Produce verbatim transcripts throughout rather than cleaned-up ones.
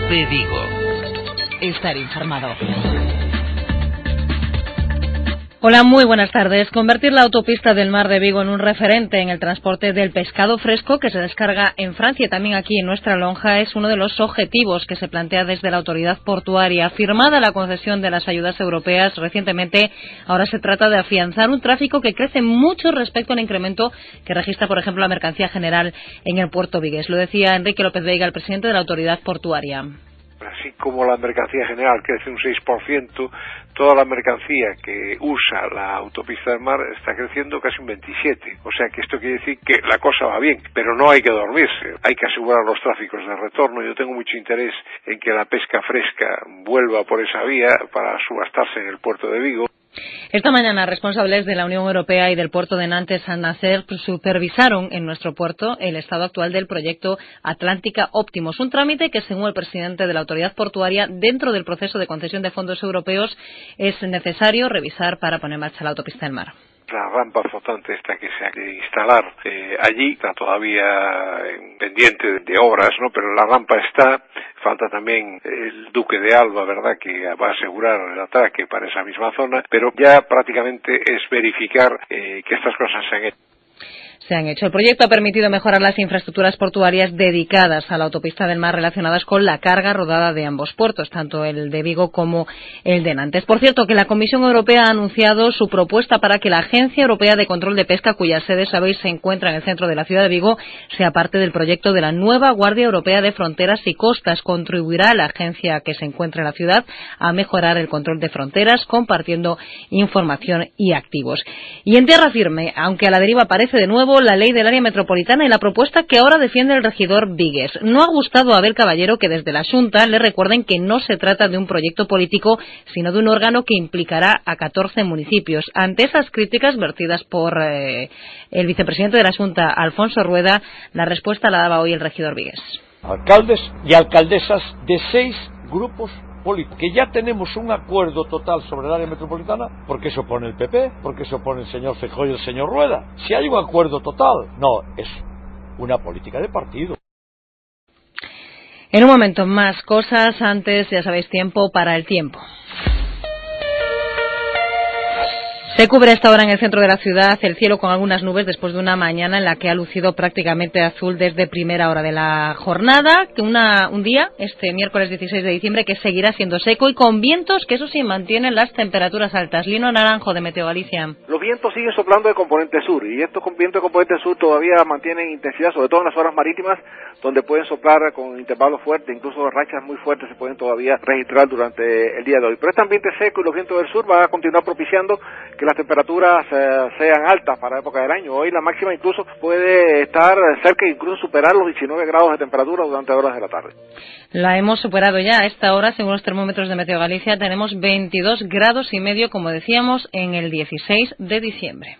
COPE Vigo. Estar informado. Hola, muy buenas tardes. Convertir la autopista del Mar de Vigo en un referente en el transporte del pescado fresco que se descarga en Francia y también aquí en nuestra lonja es uno de los objetivos que se plantea desde la autoridad portuaria. Firmada la concesión de las ayudas europeas recientemente, ahora se trata de afianzar un tráfico que crece mucho respecto al incremento que registra, por ejemplo, la mercancía general en el puerto vigués. Lo decía Enrique López Veiga, el presidente de la autoridad portuaria. Así como la mercancía general crece un seis por ciento, toda la mercancía que usa la autopista del mar está creciendo casi un veintisiete por ciento. O sea que esto quiere decir que la cosa va bien, pero no hay que dormirse. Hay que asegurar los tráficos de retorno. Yo tengo mucho interés en que la pesca fresca vuelva por esa vía para subastarse en el puerto de Vigo. Esta mañana, responsables de la Unión Europea y del puerto de Nantes San Nacer supervisaron en nuestro puerto el estado actual del proyecto Atlántica Optimus, un trámite que, según el presidente de la autoridad portuaria, dentro del proceso de concesión de fondos europeos, es necesario revisar para poner en marcha la autopista del mar. La rampa flotante esta que se ha de instalar eh, allí está todavía pendiente de, de obras, ¿no? Pero la rampa está, falta también el Duque de Alba, ¿verdad?, que va a asegurar el atraque para esa misma zona, pero ya prácticamente es verificar eh, que estas cosas se han hecho. Se han hecho. El proyecto ha permitido mejorar las infraestructuras portuarias dedicadas a la autopista del mar relacionadas con la carga rodada de ambos puertos, tanto el de Vigo como el de Nantes. Por cierto, que la Comisión Europea ha anunciado su propuesta para que la Agencia Europea de Control de Pesca, cuya sede, sabéis, se encuentra en el centro de la ciudad de Vigo, sea parte del proyecto de la nueva Guardia Europea de Fronteras y Costas. Contribuirá a la agencia que se encuentra en la ciudad a mejorar el control de fronteras, compartiendo información y activos. Y en tierra firme, aunque a la deriva aparece de nuevo la ley del área metropolitana y la propuesta que ahora defiende el regidor vigués. No ha gustado a Abel Caballero que desde la Xunta le recuerden que no se trata de un proyecto político, sino de un órgano que implicará a catorce municipios. Ante esas críticas vertidas por eh, el vicepresidente de la Xunta, Alfonso Rueda, la respuesta la daba hoy el regidor vigués. Alcaldes y alcaldesas de seis grupos políticos, que ya tenemos un acuerdo total sobre el área metropolitana. ¿Por qué se opone el P P? ¿Por qué se opone el señor Feijóo y el señor Rueda? Si hay un acuerdo total. No, es una política de partido. En un momento más cosas, antes ya sabéis, tiempo para el tiempo. Se cubre a esta hora en el centro de la ciudad el cielo con algunas nubes después de una mañana en la que ha lucido prácticamente azul desde primera hora de la jornada. Que una, un día, este miércoles dieciséis de diciembre, que seguirá siendo seco y con vientos que, eso sí, mantienen las temperaturas altas. Lino Naranjo, de Meteo Galicia. Los vientos siguen soplando de componente sur y estos vientos de componente sur todavía mantienen intensidad, sobre todo en las zonas marítimas, donde pueden soplar con intervalos fuertes, incluso rachas muy fuertes se pueden todavía registrar durante el día de hoy. Pero este ambiente seco y los vientos del sur van a continuar propiciando que las temperaturas eh, sean altas para la época del año. Hoy la máxima incluso puede estar cerca e incluso superar los diecinueve grados de temperatura durante horas de la tarde. La hemos superado ya. A esta hora, según los termómetros de Meteo Galicia, tenemos veintidós grados y medio, como decíamos, en el dieciséis de diciembre.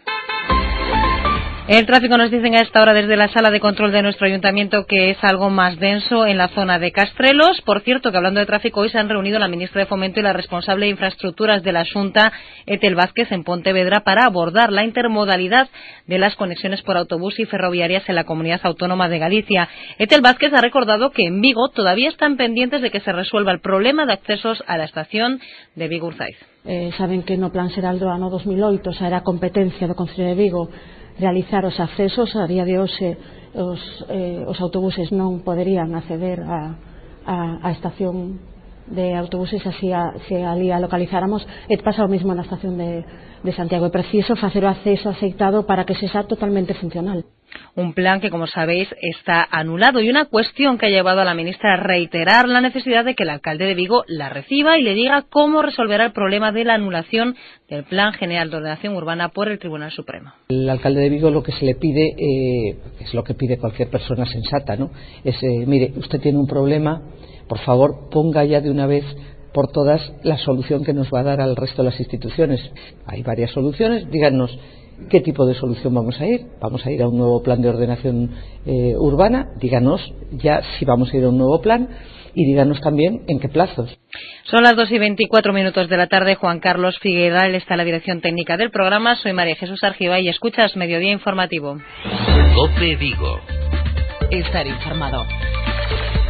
El tráfico, nos dicen a esta hora desde la sala de control de nuestro ayuntamiento, que es algo más denso en la zona de Castrelos. Por cierto, que hablando de tráfico, hoy se han reunido la ministra de Fomento y la responsable de infraestructuras de la Xunta, Etel Vázquez, en Pontevedra para abordar la intermodalidad de las conexiones por autobús y ferroviarias en la Comunidad Autónoma de Galicia. Etel Vázquez ha recordado que en Vigo todavía están pendientes de que se resuelva el problema de accesos a la estación de Vigo-Urzaiz. Eh, saben que no plan será do ano dos mil oito, xa era competencia do Concello de Vigo realizar os accesos. A día de hoxe os, eh, os autobuses non poderían acceder a, a, a estación de autobuses así a, se ali a localizáramos. E pasa o mesmo na estación de, de Santiago. É preciso facer o acceso aceitado para que se sea totalmente funcional. Un plan que, como sabéis, está anulado, y una cuestión que ha llevado a la ministra a reiterar la necesidad de que el alcalde de Vigo la reciba y le diga cómo resolverá el problema de la anulación del Plan General de Ordenación Urbana por el Tribunal Supremo. El alcalde de Vigo lo que se le pide, eh, es lo que pide cualquier persona sensata, ¿no? Es, eh, mire, usted tiene un problema, por favor, ponga ya de una vez por todas la solución que nos va a dar al resto de las instituciones. Hay varias soluciones, díganos qué tipo de solución vamos a ir. Vamos a ir a un nuevo plan de ordenación eh, urbana, díganos ya si vamos a ir a un nuevo plan y díganos también en qué plazos. Son las dos y veinticuatro minutos de la tarde. Juan Carlos Figueral está en la dirección técnica del programa. Soy María Jesús Argiva y escuchas Mediodía Informativo. COPE Vigo. Estar informado.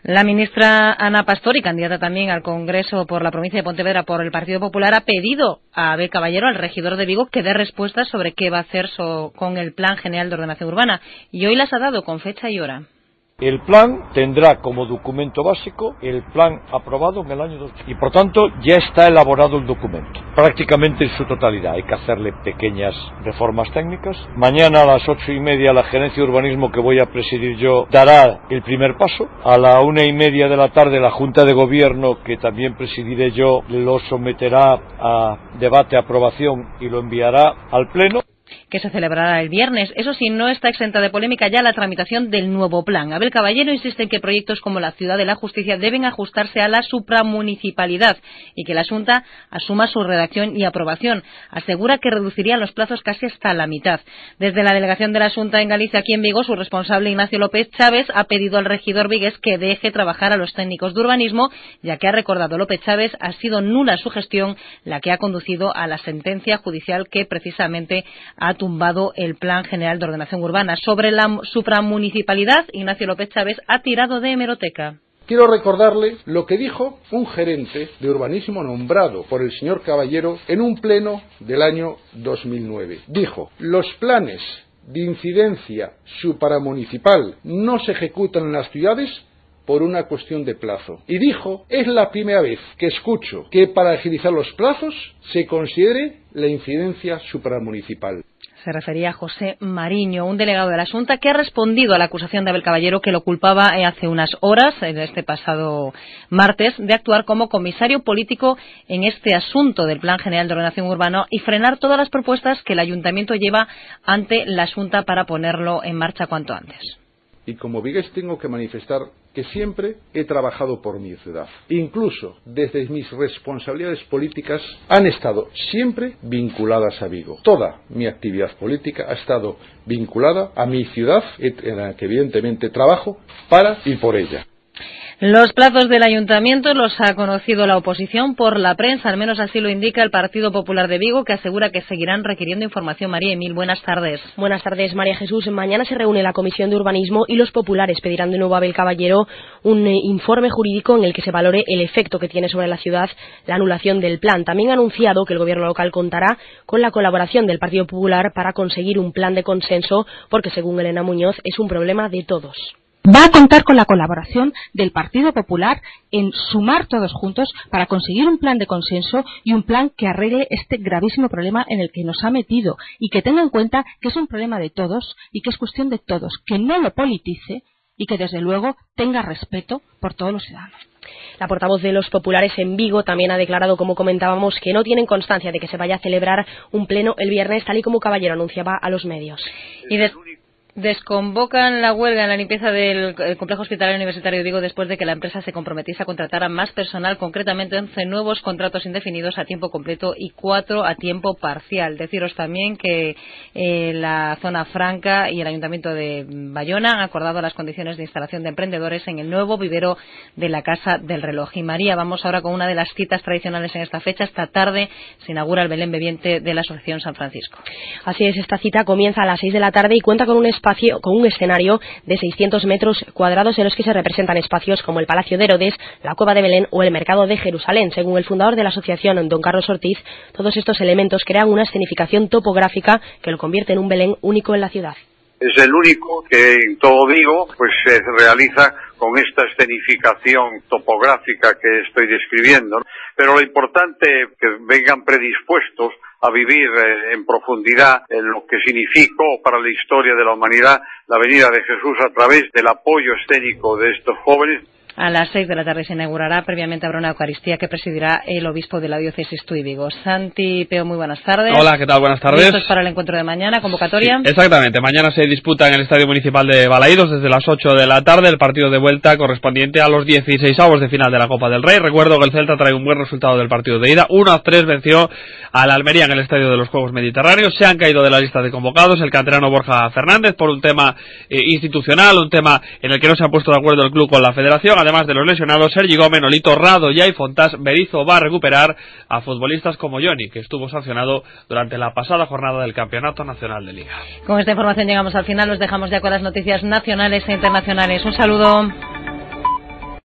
La ministra Ana Pastor, y candidata también al Congreso por la provincia de Pontevedra por el Partido Popular, ha pedido a Abel Caballero, al regidor de Vigo, que dé respuestas sobre qué va a hacer so, con el Plan General de Ordenación Urbana. Y hoy las ha dado con fecha y hora. El plan tendrá como documento básico el plan aprobado en el año dos mil y por tanto ya está elaborado el documento, prácticamente en su totalidad. Hay que hacerle pequeñas reformas técnicas. Mañana a las ocho y media la gerencia de urbanismo que voy a presidir yo dará el primer paso. A la una y media de la tarde la Junta de Gobierno, que también presidiré yo, lo someterá a debate, aprobación y lo enviará al Pleno, que se celebrará el viernes. Eso sí, no está exenta de polémica ya la tramitación del nuevo plan. Abel Caballero insiste en que proyectos como la Ciudad de la Justicia deben ajustarse a la supramunicipalidad y que la Xunta asuma su redacción y aprobación. Asegura que reduciría los plazos casi hasta la mitad. Desde la delegación de la Xunta en Galicia, aquí en Vigo, su responsable Ignacio López Chávez ha pedido al regidor vigués que deje trabajar a los técnicos de urbanismo, ya que ha recordado López Chávez ha sido nula su gestión la que ha conducido a la sentencia judicial que precisamente ha tumbado el Plan General de Ordenación Urbana. Sobre la supramunicipalidad, Ignacio López Chávez ha tirado de hemeroteca. Quiero recordarle lo que dijo un gerente de urbanismo nombrado por el señor Caballero en un pleno del año dos mil nueve. Dijo: los planes de incidencia supramunicipal no se ejecutan en las ciudades por una cuestión de plazo. Y dijo: es la primera vez que escucho que para agilizar los plazos se considere la incidencia supramunicipal. Se refería a José Mariño, un delegado de la Xunta que ha respondido a la acusación de Abel Caballero, que lo culpaba hace unas horas, en este pasado martes, de actuar como comisario político en este asunto del Plan General de Ordenación Urbana y frenar todas las propuestas que el Ayuntamiento lleva ante la Xunta para ponerlo en marcha cuanto antes. Y como vigués tengo que manifestar que siempre he trabajado por mi ciudad. Incluso desde mis responsabilidades políticas han estado siempre vinculadas a Vigo. Toda mi actividad política ha estado vinculada a mi ciudad, en la que evidentemente trabajo para y por ella. Los plazos del Ayuntamiento los ha conocido la oposición por la prensa, al menos así lo indica el Partido Popular de Vigo, que asegura que seguirán requiriendo información. María Emil, buenas tardes. Buenas tardes, María Jesús. Mañana se reúne la Comisión de Urbanismo y los populares pedirán de nuevo a Abel Caballero un eh, informe jurídico en el que se valore el efecto que tiene sobre la ciudad la anulación del plan. También ha anunciado que el Gobierno local contará con la colaboración del Partido Popular para conseguir un plan de consenso, porque según Elena Muñoz es un problema de todos. Va a contar con la colaboración del Partido Popular en sumar todos juntos para conseguir un plan de consenso y un plan que arregle este gravísimo problema en el que nos ha metido, y que tenga en cuenta que es un problema de todos y que es cuestión de todos, que no lo politice y que desde luego tenga respeto por todos los ciudadanos. La portavoz de los populares en Vigo también ha declarado, como comentábamos, que no tienen constancia de que se vaya a celebrar un pleno el viernes, tal y como Caballero anunciaba a los medios. Y de Desconvocan la huelga en la limpieza del complejo hospitalario universitario de Vigo después de que la empresa se comprometiese a contratar a más personal, concretamente once nuevos contratos indefinidos a tiempo completo y cuatro a tiempo parcial. Deciros también que eh, la Zona Franca y el Ayuntamiento de Bayona han acordado las condiciones de instalación de emprendedores en el nuevo vivero de la Casa del Reloj. Y María, vamos ahora con una de las citas tradicionales en esta fecha. Esta tarde se inaugura el Belén Bebiente de la Asociación San Francisco. Así es, esta cita comienza a las seis de la tarde y cuenta con un espacio Espacio, con un escenario de seiscientos metros cuadrados en los que se representan espacios como el Palacio de Herodes, la Cueva de Belén o el Mercado de Jerusalén. Según el fundador de la asociación, don Carlos Ortiz, todos estos elementos crean una escenificación topográfica que lo convierte en un Belén único en la ciudad. Es el único que en todo Vigo pues se realiza con esta escenificación topográfica que estoy describiendo, ¿no? Pero lo importante es que vengan predispuestos a vivir eh, en profundidad en lo que significó para la historia de la humanidad la venida de Jesús a través del apoyo escénico de estos jóvenes. A las seis de la tarde se inaugurará, previamente habrá una Eucaristía que presidirá el obispo de la diócesis Tuy Vigo. Santi Peo, muy buenas tardes. Hola, ¿qué tal? Buenas tardes. ¿Listos para el encuentro de mañana? ¿Convocatoria? Sí, exactamente, mañana se disputa en el Estadio Municipal de Balaídos desde las ocho de la tarde el partido de vuelta correspondiente a los dieciseisavos de final de la Copa del Rey. Recuerdo que el Celta trae un buen resultado del partido de ida, uno a tres venció al Almería en el Estadio de los Juegos Mediterráneos. Se han caído de la lista de convocados el canterano Borja Fernández por un tema eh, institucional, un tema en el que no se ha puesto de acuerdo el club con la federación, además de los lesionados Sergi Gómez, Nolito, Rado, Yay Fontás. Berizzo va a recuperar a futbolistas como Johnny, que estuvo sancionado durante la pasada jornada del Campeonato Nacional de Liga. Con esta información llegamos al final, los dejamos ya con las noticias nacionales e internacionales. Un saludo.